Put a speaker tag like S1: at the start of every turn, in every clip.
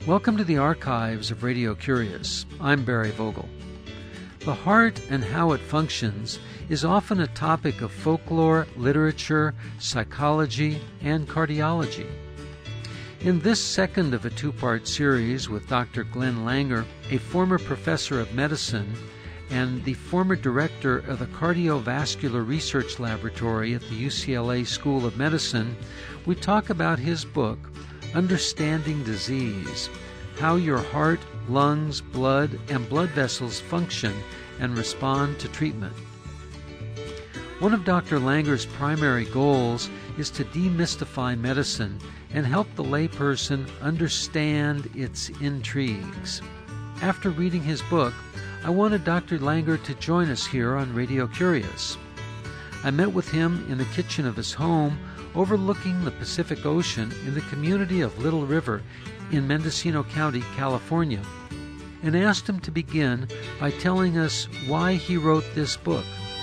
S1: Welcome to the archives of Radio Curious. I'm Barry Vogel. The heart and how it functions is often a topic of folklore, literature, psychology, and cardiology. In this second of a two-part series with Dr. Glenn Langer, a former professor of medicine and the former director of the Cardiovascular Research Laboratory at the UCLA School of Medicine, we talk about his book, Understanding Disease, How Your Heart, Lungs, Blood, and Blood Vessels Function and Respond to Treatment. One of Dr. Langer's primary goals is to demystify medicine and help the layperson understand its intrigues. After reading his book, I wanted Dr. Langer to join us here on Radio Curious. I met with him in the kitchen of his home overlooking the Pacific Ocean in the community of Little River in Mendocino County, California, and asked him to begin by telling us why he wrote this book.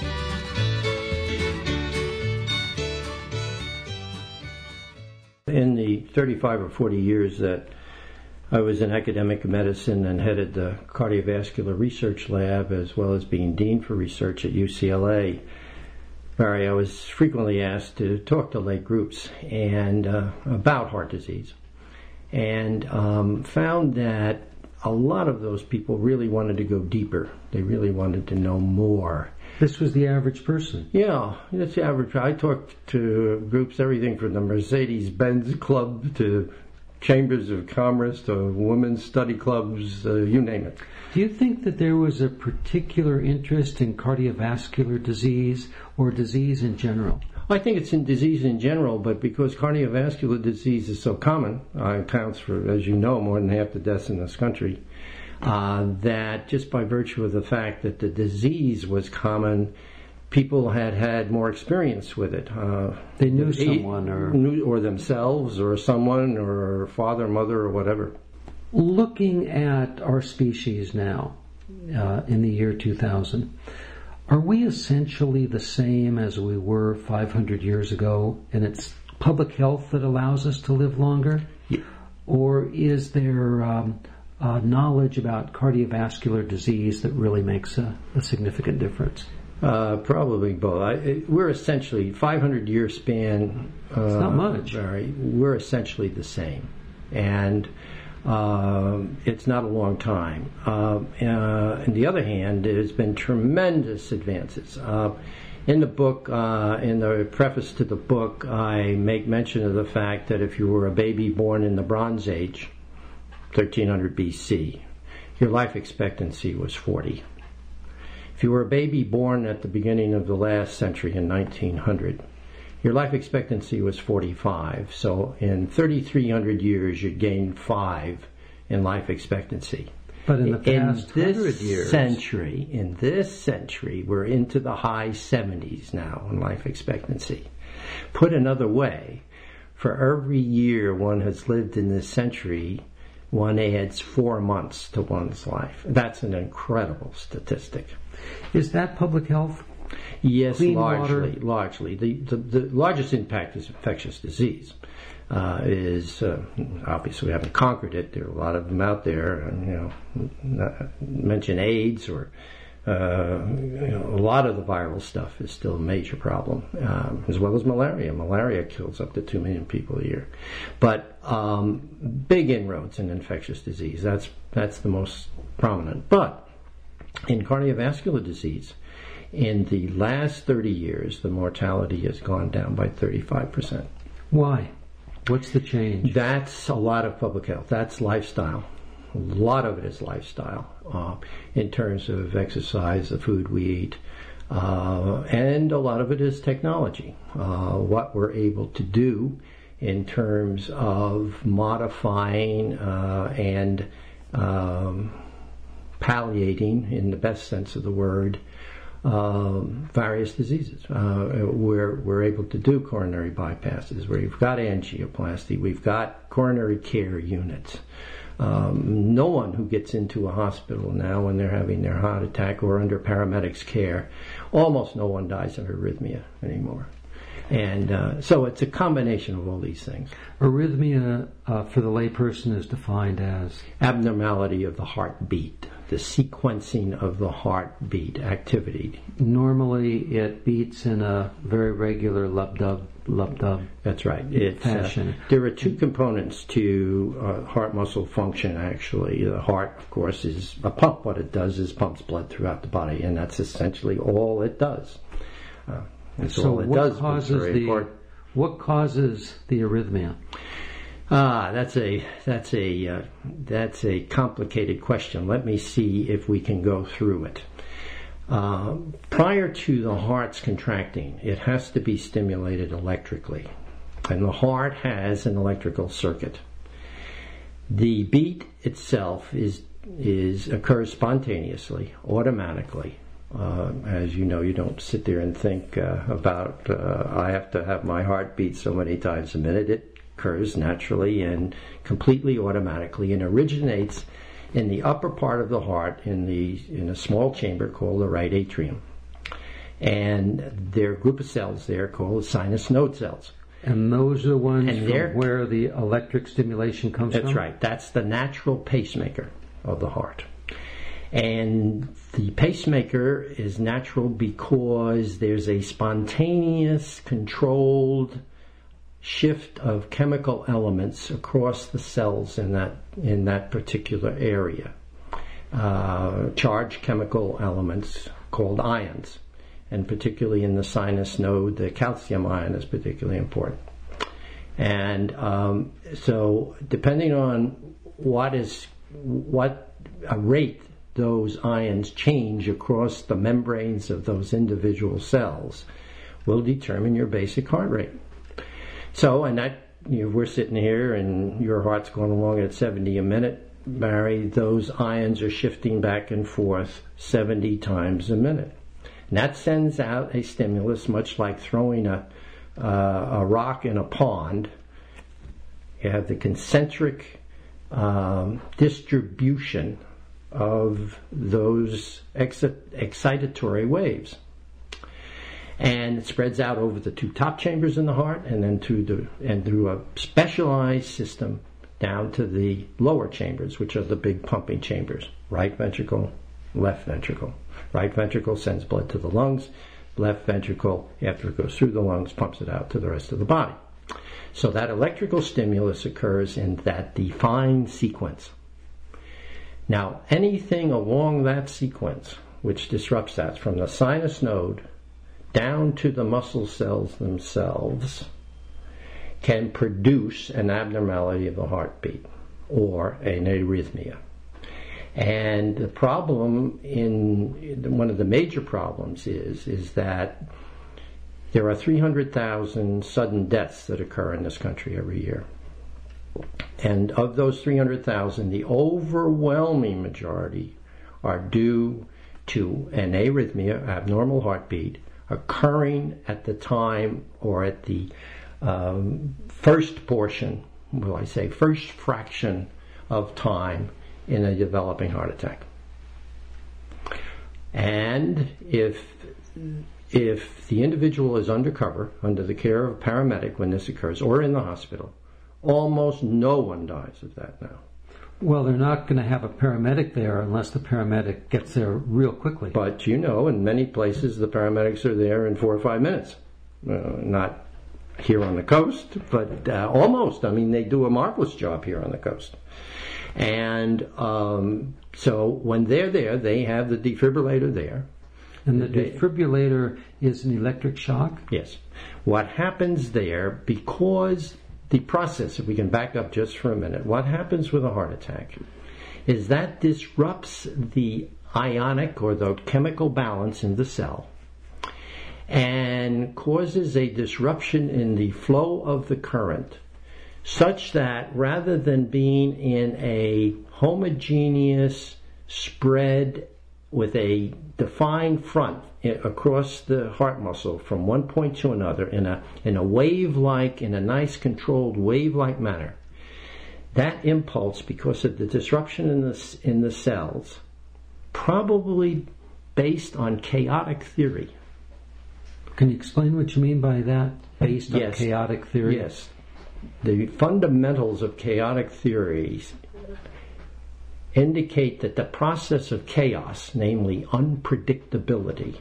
S2: In the 35 or 40 years that I was in academic medicine and headed the cardiovascular research lab as well as being dean for research at UCLA, Barry, I was frequently asked to talk to lay groups and about heart disease, and found that a lot of those people really wanted to go deeper. They really wanted to know more.
S1: This was the average person.
S2: Yeah, that's the average. I talked to groups, everything from the Mercedes-Benz Club to Chambers of Commerce to women's study clubs, you name it.
S1: Do you think that there was a particular interest in cardiovascular disease or disease in general?
S2: I think it's in disease in general, but because cardiovascular disease is so common, accounts for, as you know, more than half the deaths in this country, that just by virtue of the fact that the disease was common, people had more experience with it.
S1: They knew someone
S2: or themselves or someone or father, mother, or whatever.
S1: Looking at our species now, in the year 2000, are we essentially the same as we were 500 years ago, and it's public health that allows us to live longer?
S2: Yeah. Or
S1: is there knowledge about cardiovascular disease that really makes a significant difference?
S2: Probably both. We're essentially 500-year span.
S1: It's not much.
S2: We're essentially the same, and it's not a long time. On the other hand, there's been tremendous advances. In the book, in the preface to the book, I make mention of the fact that if you were a baby born in the Bronze Age, 1300 BC, your life expectancy was 40. If you were a baby born at the beginning of the last century in 1900, your life expectancy was 45. So in 3,300 years, you'd gained 5 in life expectancy.
S1: But in the past 100 years,
S2: in this century, we're into the high 70s now in life expectancy. Put another way, for every year one has lived in this century, one adds 4 months to one's life. That's an incredible statistic.
S1: Is that public health?
S2: Yes,
S1: Clean
S2: largely.
S1: water?
S2: Largely. The largest impact is infectious disease. Obviously we haven't conquered it. There are a lot of them out there. And, mention AIDS or a lot of the viral stuff is still a major problem, as well as malaria. Malaria kills up to 2 million people a year. But big inroads in infectious disease. That's the most prominent. But in cardiovascular disease, in the last 30 years, the mortality has gone down by 35%.
S1: Why? What's the change?
S2: That's a lot of public health. That's lifestyle. A lot of it is lifestyle in terms of exercise, the food we eat, and a lot of it is technology. What we're able to do in terms of modifying and palliating, in the best sense of the word, various diseases. We're able to do coronary bypasses, we've got angioplasty, we've got coronary care units. No one who gets into a hospital now when they're having their heart attack or under paramedics' care, almost no one dies of arrhythmia anymore. And so it's a combination of all these things.
S1: Arrhythmia, for the layperson, is defined as?
S2: Abnormality of the heartbeat, the sequencing of the heartbeat activity.
S1: Normally it beats in a very regular lub-dub
S2: That's right.
S1: fashion.
S2: There are two components to heart muscle function, actually. The heart, of course, is a pump. What it does is pumps blood throughout the body, and that's essentially all it does.
S1: So what causes the arrhythmia?
S2: That's a complicated question. Let me see if we can go through it. Prior to the heart's contracting, it has to be stimulated electrically, and the heart has an electrical circuit. The beat itself occurs spontaneously, automatically. As you know, you don't sit there and think about I have to have my heart beat so many times a minute. It occurs naturally and completely automatically, and originates in the upper part of the heart in a small chamber called the right atrium. And there are a group of cells there called the sinus node cells.
S1: And those are the ones from where the electric stimulation comes from?
S2: That's right. That's the natural pacemaker of the heart. And the pacemaker is natural because there's a spontaneous, controlled shift of chemical elements across the cells in that particular area. Charged chemical elements called ions, and particularly in the sinus node, the calcium ion is particularly important. And so, depending on what rate those ions change across the membranes of those individual cells, will determine your basic heart rate. So, and that, we're sitting here and your heart's going along at 70 a minute, Barry, those ions are shifting back and forth 70 times a minute. And that sends out a stimulus, much like throwing a rock in a pond. You have the concentric distribution of those excitatory waves. And it spreads out over the two top chambers in the heart, and then through a specialized system down to the lower chambers, which are the big pumping chambers. Right ventricle, left ventricle. Right ventricle sends blood to the lungs. Left ventricle, after it goes through the lungs, pumps it out to the rest of the body. So that electrical stimulus occurs in that defined sequence. Now, anything along that sequence which disrupts that, from the sinus node down to the muscle cells themselves, can produce an abnormality of the heartbeat or an arrhythmia. And the problem, one of the major problems is that there are 300,000 sudden deaths that occur in this country every year. And of those 300,000, the overwhelming majority are due to an arrhythmia, abnormal heartbeat, occurring at the time or at the first portion, first fraction of time in a developing heart attack. And if the individual is undercover, under the care of a paramedic when this occurs, or in the hospital, almost no one dies of that now.
S1: Well, they're not going to have a paramedic there unless the paramedic gets there real quickly.
S2: But in many places the paramedics are there in 4 or 5 minutes. Not here on the coast, but almost. I mean, they do a marvelous job here on the coast. And so when they're there, they have the defibrillator there.
S1: And the defibrillator is an electric shock?
S2: Yes. What happens there, because the process, if we can back up just for a minute, what happens with a heart attack is that disrupts the ionic or the chemical balance in the cell and causes a disruption in the flow of the current, such that rather than being in a homogeneous spread with a defined front across the heart muscle from one point to another in a wave-like, in a nice controlled wave-like manner, that impulse, because of the disruption in the cells, probably based on chaotic theory,
S1: Can you explain what you mean by that, based on chaotic theory?
S2: Yes. The fundamentals of chaotic theories indicate that the process of chaos, namely unpredictability,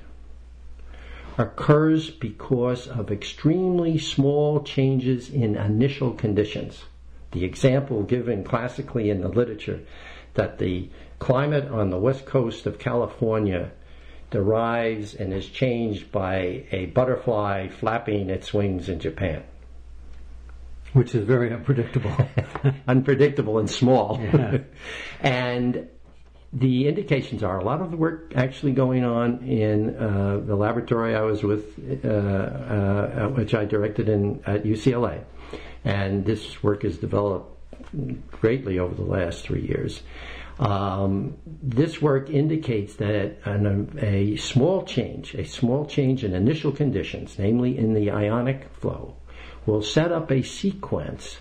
S2: occurs because of extremely small changes in initial conditions. The example given classically in the literature that the climate on the west coast of California derives and is changed by a butterfly flapping its wings in Japan.
S1: Which is very unpredictable.
S2: Unpredictable and small.
S1: Yeah.
S2: And the indications are a lot of the work actually going on in the laboratory I was with, which I directed at UCLA. And this work has developed greatly over the last 3 years. This work indicates that a small change in initial conditions, namely in the ionic flow, will set up a sequence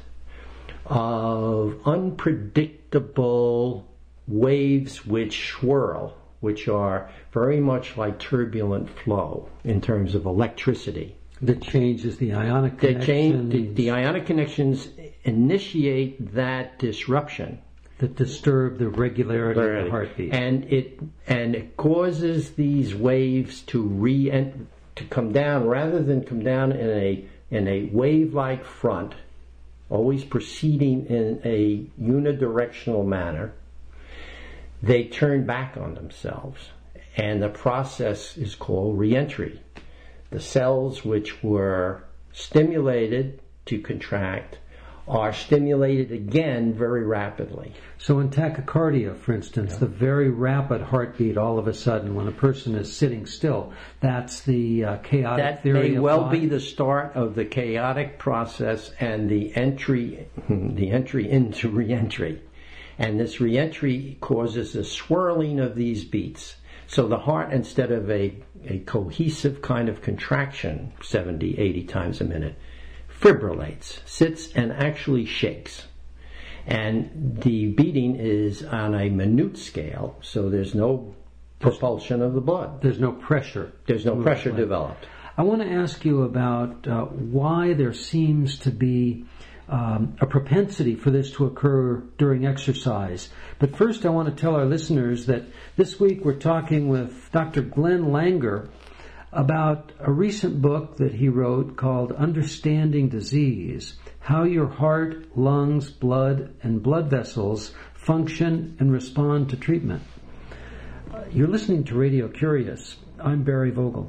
S2: of unpredictable waves which swirl, which are very much like turbulent flow in terms of electricity.
S1: That changes the ionic connections.
S2: The ionic connections initiate that disruption.
S1: That disturb the regularity of the heartbeat.
S2: And it causes these waves to come down, rather than come down in a wave-like front, always proceeding in a unidirectional manner. They turn back on themselves, and the process is called reentry. The cells which were stimulated to contract are stimulated again very rapidly.
S1: So in tachycardia, for instance, the very rapid heartbeat all of a sudden when a person is sitting still, that's the chaotic theory.
S2: That may well be the start of the chaotic process and the entry into reentry. And this reentry causes a swirling of these beats. So the heart, instead of a cohesive kind of contraction, 70, 80 times a minute, fibrillates, sits and actually shakes. And the beating is on a minute scale, so there's no propulsion of the blood.
S1: There's no pressure.
S2: There's no pressure developed.
S1: I want to ask you about why there seems to be a propensity for this to occur during exercise. But first I want to tell our listeners that this week we're talking with Dr. Glenn Langer about a recent book that he wrote called Understanding Disease: How Your Heart, Lungs, Blood, and Blood Vessels Function and Respond to Treatment. You're listening to Radio Curious. I'm Barry Vogel.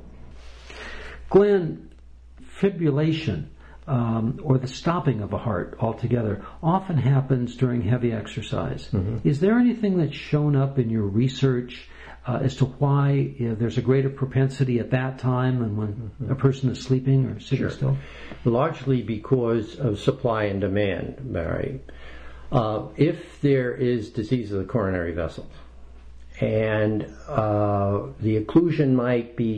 S1: Glenn, fibrillation, or the stopping of a heart altogether, often happens during heavy exercise. Mm-hmm. Is there anything that's shown up in your research as to why there's a greater propensity at that time than when a person is sleeping or sitting still?
S2: Largely because of supply and demand, Barry. If there is disease of the coronary vessels, and the occlusion might be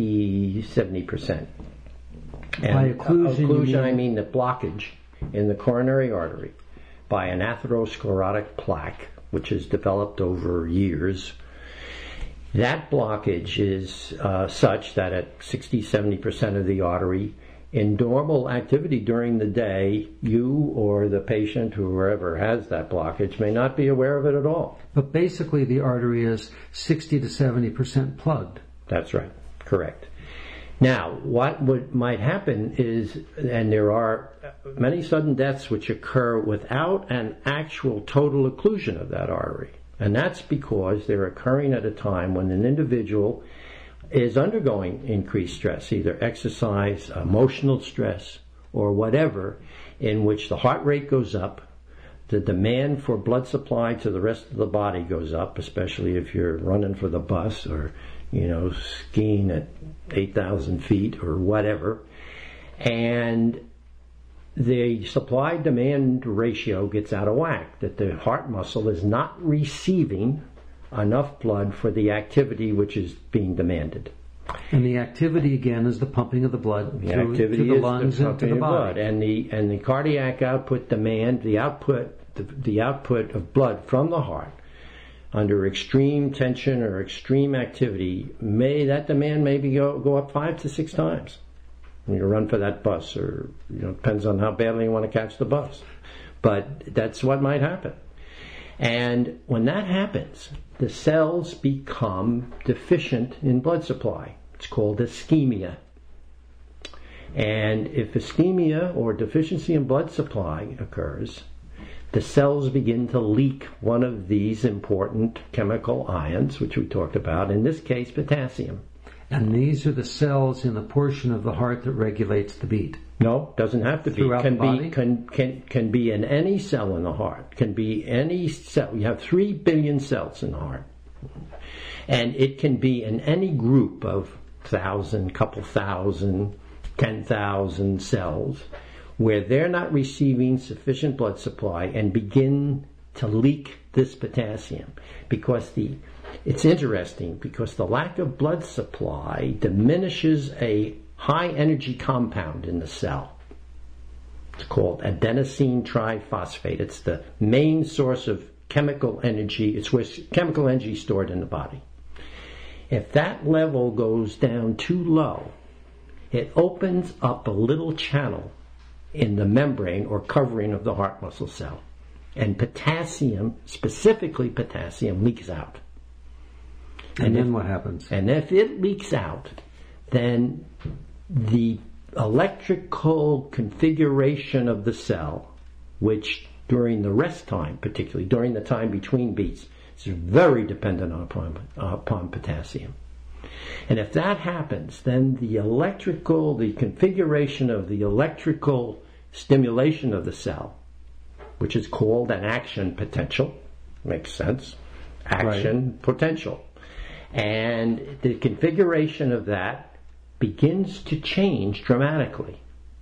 S2: 60-70%. And
S1: by occlusion,
S2: I mean the blockage in the coronary artery by an atherosclerotic plaque, which has developed over years. That blockage is such that at 60-70% of the artery, in normal activity during the day, you or the patient, whoever has that blockage, may not be aware of it at all.
S1: But basically the artery is 60 to 70% plugged.
S2: That's right. Correct. Now, what might happen is, and there are many sudden deaths which occur without an actual total occlusion of that artery. And that's because they're occurring at a time when an individual is undergoing increased stress, either exercise, emotional stress, or whatever, in which the heart rate goes up, the demand for blood supply to the rest of the body goes up, especially if you're running for the bus or, skiing at 8,000 feet or whatever. And the supply-demand ratio gets out of whack, that the heart muscle is not receiving enough blood for the activity which is being demanded.
S1: And the activity, again, is the pumping of the blood through the lungs and to the body.
S2: And the cardiac output demand, the output of blood from the heart under extreme tension or extreme activity, that demand may go up 5 to 6 times when you run for that bus, or depends on how badly you want to catch the bus. But that's what might happen. And when that happens, the cells become deficient in blood supply. It's called ischemia. And if ischemia or deficiency in blood supply occurs, the cells begin to leak one of these important chemical ions, which we talked about, in this case potassium.
S1: And these are the cells in the portion of the heart that regulates the beat.
S2: No, doesn't have to be.
S1: Throughout the body?
S2: Can be in any cell in the heart. Can be any cell. You have 3 billion cells in the heart. And it can be in any group of 1,000, couple thousand, 10,000 cells where they're not receiving sufficient blood supply and begin to leak this potassium. It's interesting because the lack of blood supply diminishes a high energy compound in the cell. It's called adenosine triphosphate. It's the main source of chemical energy. It's where chemical energy is stored in the body. If that level goes down too low, it opens up a little channel in the membrane or covering of the heart muscle cell. And potassium, specifically potassium, leaks out.
S1: And then what happens?
S2: And if it leaks out, then the electrical configuration of the cell, which during the rest time, particularly during the time between beats, is very dependent upon potassium. And if that happens, then the configuration of the electrical stimulation of the cell, which is called an action potential, makes sense, action potential. And the configuration of that begins to change dramatically,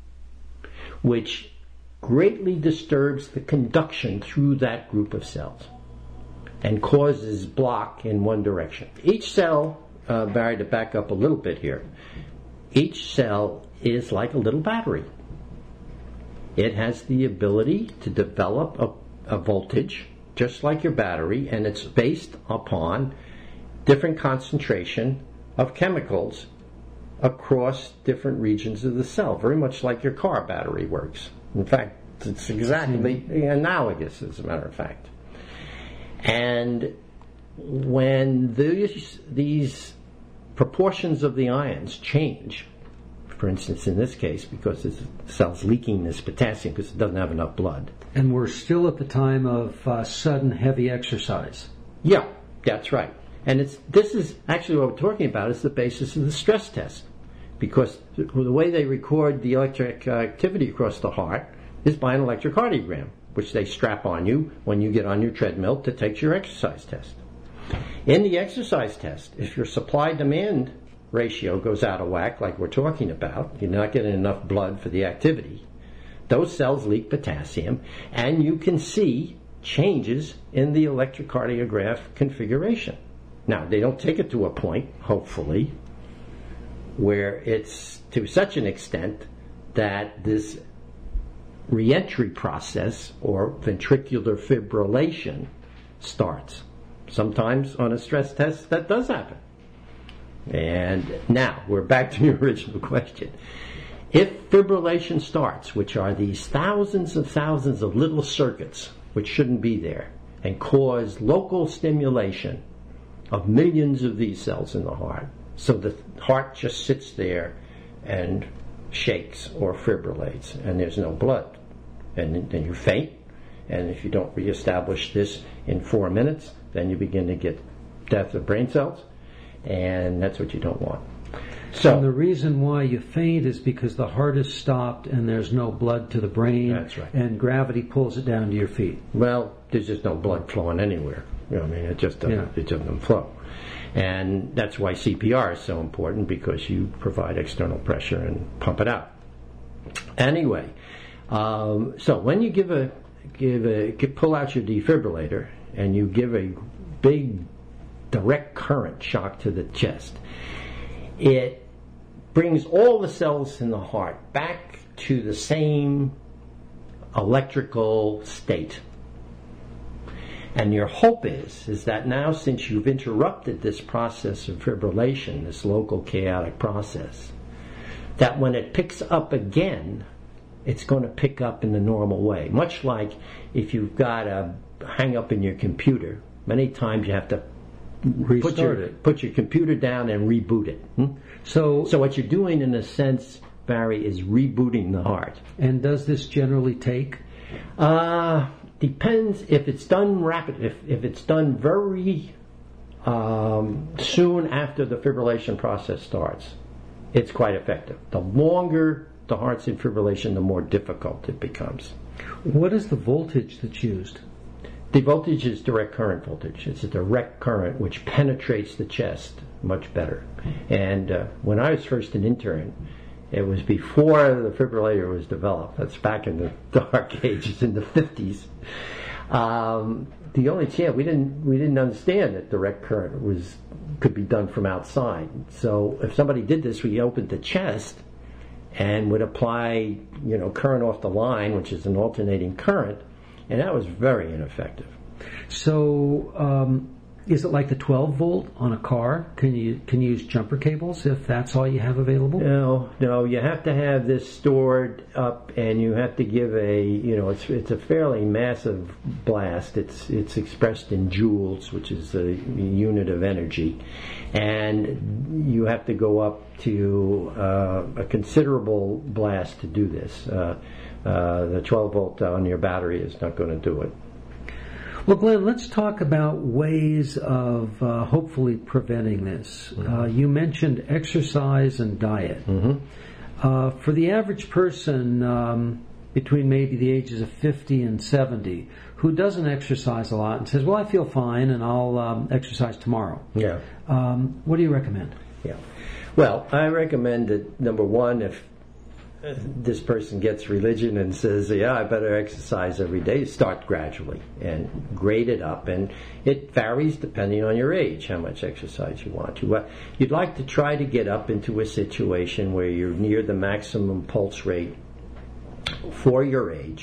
S2: which greatly disturbs the conduction through that group of cells and causes block in one direction. Each cell, Barry, to back up a little bit here, each cell is like a little battery. It has the ability to develop a voltage, just like your battery, and it's based upon different concentration of chemicals across different regions of the cell, very much like your car battery works. In fact, it's exactly analogous, as a matter of fact. And when these proportions of the ions change, for instance, in this case, because the cell's leaking this potassium because it doesn't have enough blood.
S1: And we're still at the time of sudden heavy exercise.
S2: Yeah, that's right. And this is actually what we're talking about is the basis of the stress test, because the way they record the electric activity across the heart is by an electrocardiogram, which they strap on you when you get on your treadmill to take your exercise test. In the exercise test, if your supply-demand ratio goes out of whack, like we're talking about, you're not getting enough blood for the activity, those cells leak potassium, and you can see changes in the electrocardiograph configuration. Now, they don't take it to a point, hopefully, where it's to such an extent that this reentry process or ventricular fibrillation starts. Sometimes on a stress test that does happen. And now we're back to the original question. If fibrillation starts, which are these thousands and thousands of little circuits which shouldn't be there, and cause local stimulation of millions of these cells in the heart, so the heart just sits there and shakes or fibrillates, and there's no blood, and then you faint, and if you don't reestablish this in 4 minutes, then you begin to get death of brain cells, and that's what you don't want. So,
S1: and the reason why you faint is because the heart is stopped and there's no blood to the brain.
S2: That's right.
S1: And gravity pulls it down to your feet.
S2: Well, there's just no blood flowing anywhere. It just doesn't flow. And that's why CPR is so important, because you provide external pressure and pump it out. Anyway, so when you pull out your defibrillator and you give a big direct current shock to the chest, it brings all the cells in the heart back to the same electrical state. And your hope is that now, since you've interrupted this process of fibrillation, this local chaotic process, that when it picks up again, it's going to pick up in the normal way. Much like if you've got a hang up in your computer, many times you have to put your computer down and reboot it. So what you're doing, in a sense, Barry, is rebooting the heart.
S1: And does this generally take?
S2: Depends if it's done rapid. If it's done very soon after the fibrillation process starts, it's quite effective. The longer the heart's in fibrillation, the more difficult it becomes.
S1: What is the voltage that's used?
S2: The voltage is direct current voltage. It's a direct current which penetrates the chest much better. And when I was first an intern, it was before the fibrillator was developed. That's back in the dark ages, in the 50s. The only chance, we didn't understand that direct current could be done from outside. So if somebody did this, we opened the chest and would apply, current off the line, which is an alternating current, and that was very ineffective.
S1: So, is it like the 12 volt on a car? Can you use jumper cables if that's all you have available?
S2: No. You have to have this stored up, and you have to give it's a fairly massive blast. It's expressed in joules, which is a unit of energy, and you have to go up to a considerable blast to do this. The 12 volt on your battery is not going to do it.
S1: Well, Glenn, let's talk about ways of hopefully preventing this. You mentioned exercise and diet. For the average person between maybe the ages of 50 and 70 who doesn't exercise a lot and says, well, I feel fine and I'll exercise tomorrow.
S2: Yeah.
S1: What do you recommend?
S2: Yeah. Well, I recommend that, number one, if this person gets religion and says, yeah, I better exercise every day, start gradually and grade it up. And it varies depending on your age, how much exercise you want to. You'd like to try to get up into a situation where you're near the maximum pulse rate for your age,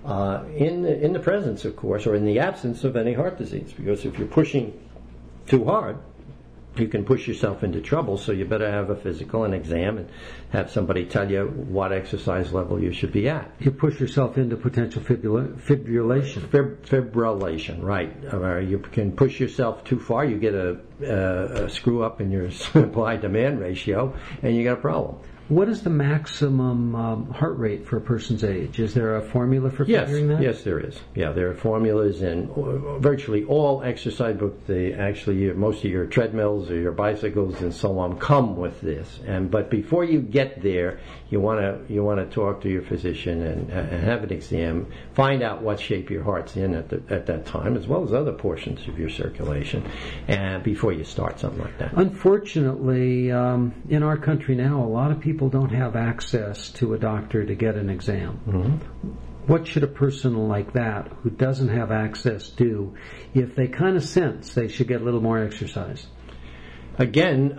S2: in the presence, of course, or in the absence of any heart disease. Because if you're pushing too hard, you can push yourself into trouble, so you better have a physical, an exam, and have somebody tell you what exercise level you should be at.
S1: You push yourself into potential fibrillation.
S2: Fibrillation, right. You can push yourself too far, you get a screw up in your supply-demand ratio, and you got a problem.
S1: What is the maximum heart rate for a person's age? Is there a formula for figuring that?
S2: Yes, there is. Yeah, there are formulas in virtually all exercise books. Most of your treadmills or your bicycles and so on come with this. But before you get there, you want to talk to your physician and have an exam. Find out what shape your heart's in at that time, as well as other portions of your circulation, and before you start something like that.
S1: Unfortunately, in our country now, a lot of people don't have access to a doctor to get an exam. What should a person like that, who doesn't have access, do if they kind of sense they should get a little more exercise?
S2: Again,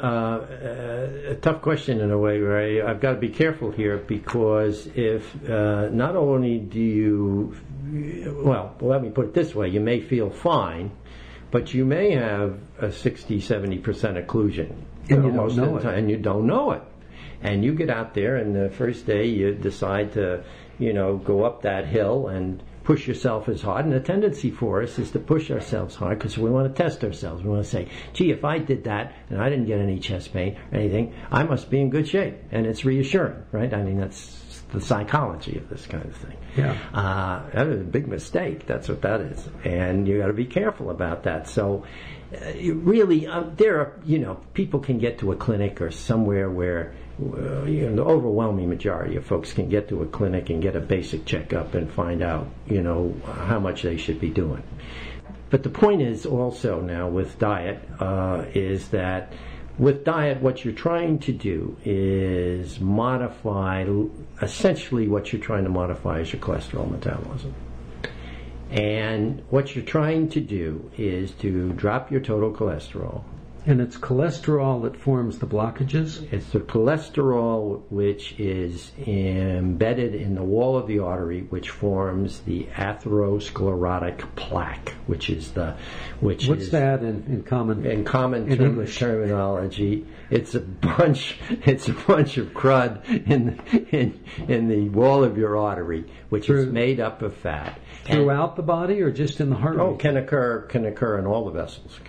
S2: a tough question in a way, Ray. I've got to be careful here, because if not only do you, let me put it this way, you may feel fine, but you may have a 60-70% occlusion.
S1: And you don't know it.
S2: And you don't know it. And you get out there, and the first day you decide to, go up that hill and push yourself as hard. And the tendency for us is to push ourselves hard because we want to test ourselves. We want to say, gee, if I did that and I didn't get any chest pain or anything, I must be in good shape. And it's reassuring, right? I mean, that's the psychology of this kind of thing.
S1: Yeah.
S2: That is a big mistake. That's what that is. And you got to be careful about that. So really, there are, people can get to a clinic or somewhere where the overwhelming majority of folks can get to a clinic and get a basic checkup and find out, how much they should be doing. But the point is also now with diet, is that with diet, what you're trying to do is modify, essentially what you're trying to modify is your cholesterol metabolism. And what you're trying to do is to drop your total cholesterol
S1: And it's cholesterol that forms the blockages?
S2: It's the cholesterol which is embedded in the wall of the artery, which forms the atherosclerotic plaque, What's
S1: that in common English
S2: terminology? It's a bunch of crud in the wall of your artery, which is made up of fat.
S1: Throughout the body, or just in the heart?
S2: Oh, can occur in all the vessels.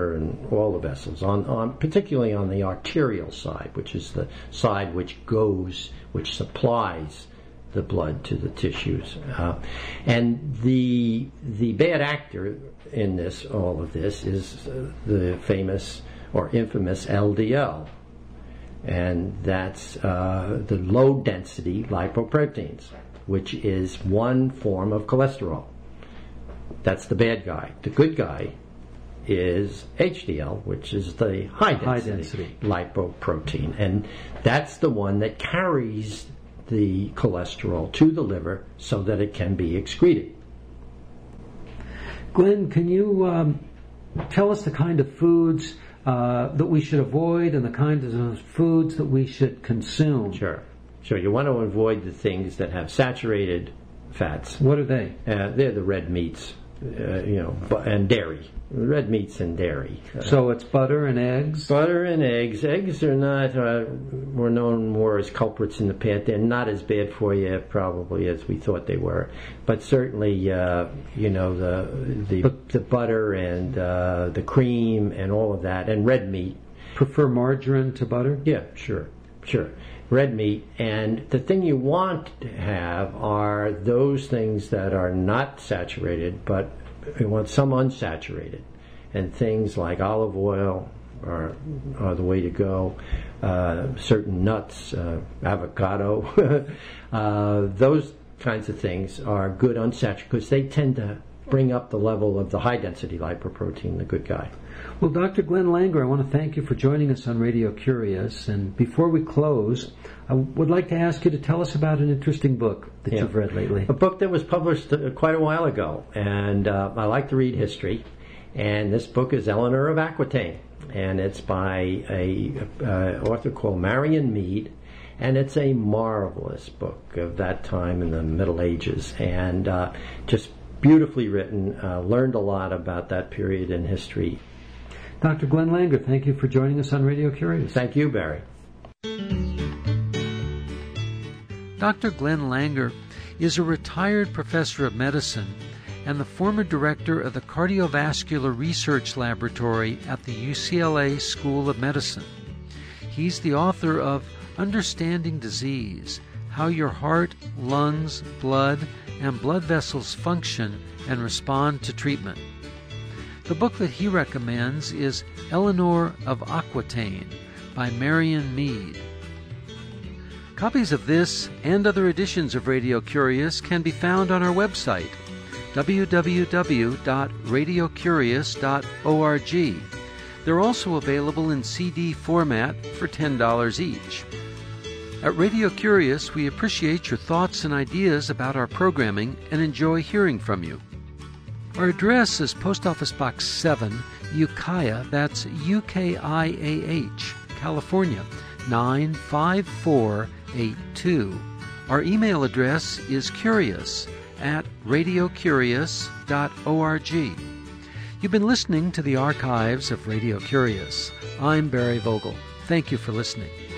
S2: On particularly on the arterial side, which is the side which supplies the blood to the tissues. And the bad actor in all of this is the famous or infamous LDL, and that's the low density lipoproteins, which is one form of cholesterol. That's the bad guy. The good guy is HDL, which is the high density lipoprotein, and that's the one that carries the cholesterol to the liver so that it can be excreted.
S1: Glenn, can you tell us the kind of foods that we should avoid and the kinds of foods that we should consume?
S2: Sure. You want to avoid the things that have saturated fats.
S1: What are they?
S2: They're the red meats, and dairy. Red meats and dairy.
S1: So it's butter and eggs?
S2: Butter and eggs. Eggs are not, were known more as culprits in the past. They're not as bad for you, probably, as we thought they were. But certainly, the butter and the cream and all of that, and red meat.
S1: Prefer margarine to butter?
S2: Yeah, sure. Red meat, and the thing you want to have are those things that are not saturated, but you want some unsaturated, and things like olive oil are the way to go. Certain nuts, avocado, those kinds of things are good unsaturated because they tend to bring up the level of the high density lipoprotein, the good guy.
S1: Well, Dr. Glenn Langer, I want to thank you for joining us on Radio Curious. And before we close, I would like to ask you to tell us about an interesting book that you've read lately.
S2: A book that was published quite a while ago, and I like to read history. And this book is Eleanor of Aquitaine, and it's by an author called Marion Mead, and it's a marvelous book of that time in the Middle Ages, and just beautifully written. Learned a lot about that period in history.
S1: Dr. Glenn Langer, thank you for joining us on Radio Curious.
S2: Thank you, Barry.
S1: Dr. Glenn Langer is a retired professor of medicine and the former director of the Cardiovascular Research Laboratory at the UCLA School of Medicine. He's the author of Understanding Disease: How Your Heart, Lungs, Blood, and Blood Vessels Function and Respond to Treatment. The book that he recommends is Eleanor of Aquitaine by Marion Mead. Copies of this and other editions of Radio Curious can be found on our website, www.radiocurious.org. They're also available in CD format for $10 each. At Radio Curious, we appreciate your thoughts and ideas about our programming and enjoy hearing from you. Our address is Post Office Box 7, Ukiah, that's UKIAH, California, 95482. Our email address is curious@radiocurious.org. You've been listening to the archives of Radio Curious. I'm Barry Vogel. Thank you for listening.